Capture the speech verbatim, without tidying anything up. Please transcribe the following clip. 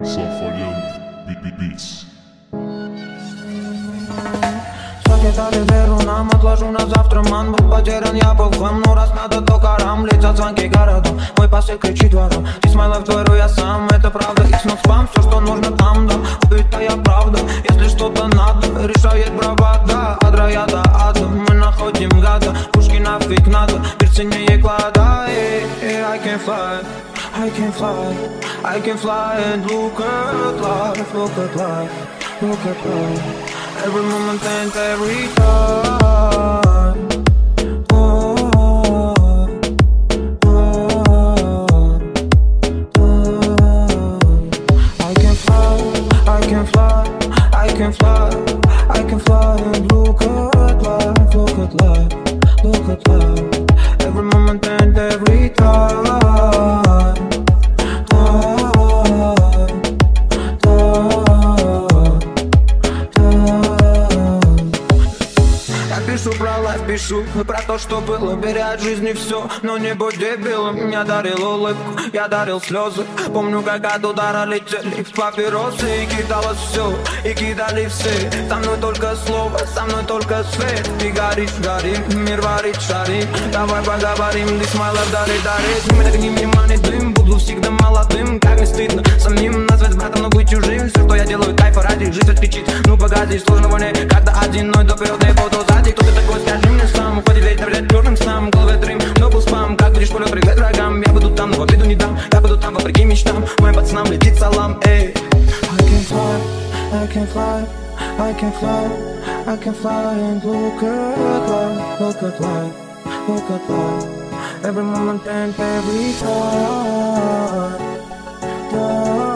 Сафанян Beats. Дали веру нам, отложу на завтра. Ман был потерян, я был в хлам. Ну раз надо, то карам. Летят звонки городом, мой посыл кричит вором. Здесь мой лайф творю я сам, это правда. Икс нот спам, все что нужно там, да. Убитая правда, если что-то надо, решает бравада. От рая до ада, мы находим гада. Пушки нафиг надо, мир ценнее клада. I can fly, I can fly, I can fly and look at life, look at life, look at life. Every moment and every time. Oh, oh, oh, oh. I can fly, I can fly, I can fly, I can fly and look at life, look at life, look at life. Every moment and every time. Пишу про лайф, пишу про то, что было. Беря от жизни все, но не будь дебилом. Я дарил улыбку, я дарил слезы. Помню, как от удара летели в папиросы. И кидалось все, и кидали все. Со мной только слово, со мной только свет. Ты горишь, горим, мир варит, шарим. Давай поговорим, this my life, дари, дари. Мы так не внимание дым, буду всегда молодым. Как не стыдно самим назвать братом, но быть чужим. Все, что я делаю, кайфа ради, жизнь кричит. Ну погоди, сложного не, когда один, но доперед не буду сзади. Кто ты такой, скажи мне сам. Уходит ведь, навряд черным снам. В голове дрым, но был спам. Как будешь полет, привет врагам. Я буду там, но в обиду не дам. Я буду там, вопреки мечтам. Моим пацанам летит салам, эй. I can fly, I can fly, I can fly, I can fly and look at life, look at life, look at life. Every moment and every time, time.